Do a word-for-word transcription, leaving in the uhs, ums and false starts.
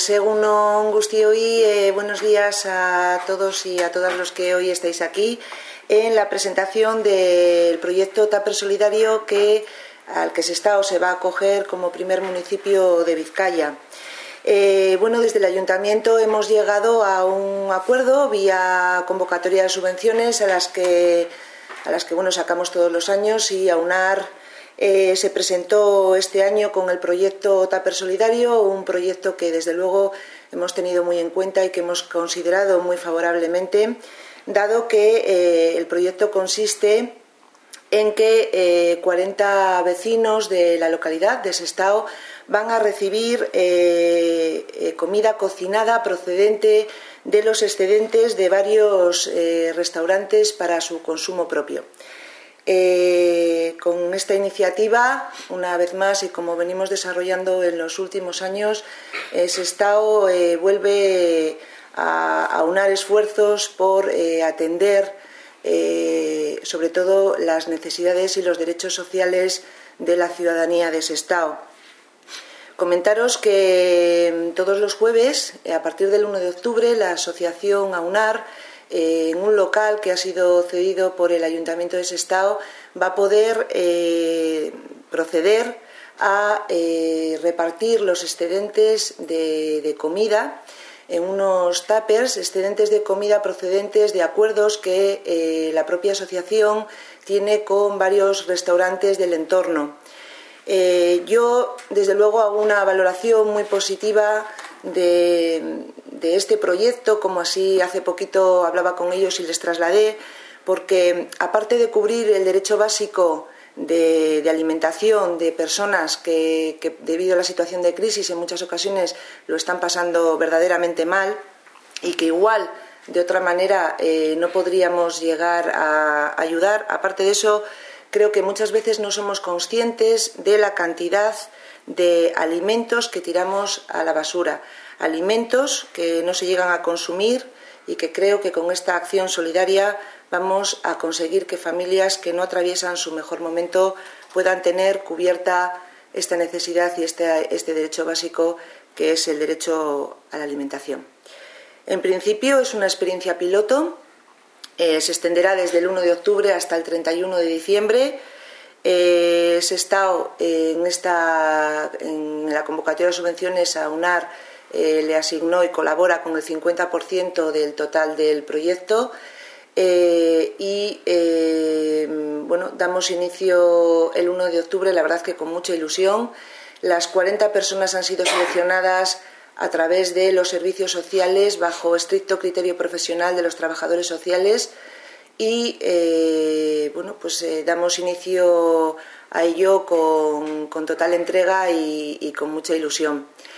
Egun on guztioi, eh, buenos días a todos y a todas los que hoy estáis aquí en la presentación del proyecto Tupper Solidario que, al que Sestao se va a acoger como primer municipio de Vizcaya. Eh, bueno, desde el Ayuntamiento hemos llegado a un acuerdo vía convocatoria de subvenciones a las que, a las que bueno, sacamos todos los años y aunar. Eh, se presentó este año con el proyecto Tupper Solidario, un proyecto que desde luego hemos tenido muy en cuenta y que hemos considerado muy favorablemente, dado que eh, el proyecto consiste en que eh, cuarenta vecinos de la localidad de Sestao van a recibir eh, eh, comida cocinada procedente de los excedentes de varios eh, restaurantes para su consumo propio. Eh, con esta iniciativa, una vez más, y como venimos desarrollando en los últimos años, eh, Sestao eh, vuelve a, a aunar esfuerzos por eh, atender eh, sobre todo las necesidades y los derechos sociales de la ciudadanía de Sestao. Comentaros que todos los jueves, a partir del uno de octubre, la asociación AUNAR, en un local que ha sido cedido por el Ayuntamiento de Sestao, va a poder eh, proceder a eh, repartir los excedentes de, de comida en unos tuppers, excedentes de comida procedentes de acuerdos que eh, la propia asociación tiene con varios restaurantes del entorno. Eh, yo, desde luego, hago una valoración muy positiva de, de este proyecto, como así hace poquito hablaba con ellos y les trasladé, porque aparte de cubrir el derecho básico de, de alimentación de personas que, que debido a la situación de crisis en muchas ocasiones lo están pasando verdaderamente mal y que igual de otra manera eh, no podríamos llegar a ayudar, aparte de eso, creo que muchas veces no somos conscientes de la cantidad de alimentos que tiramos a la basura, alimentos que no se llegan a consumir y que creo que con esta acción solidaria vamos a conseguir que familias que no atraviesan su mejor momento puedan tener cubierta esta necesidad y este, este derecho básico que es el derecho a la alimentación. En principio es una experiencia piloto. Eh, se extenderá desde el uno de octubre hasta el treinta y uno de diciembre. Eh, Sestao eh, en, esta, en la convocatoria de subvenciones a AUNAR eh, le asignó y colabora con el cincuenta por ciento del total del proyecto eh, y eh, bueno, damos inicio el uno de octubre, la verdad que con mucha ilusión. Las cuarenta personas han sido seleccionadas a través de los servicios sociales bajo estricto criterio profesional de los trabajadores sociales y eh, bueno, pues eh, damos inicio a ello con, con total entrega y, y con mucha ilusión.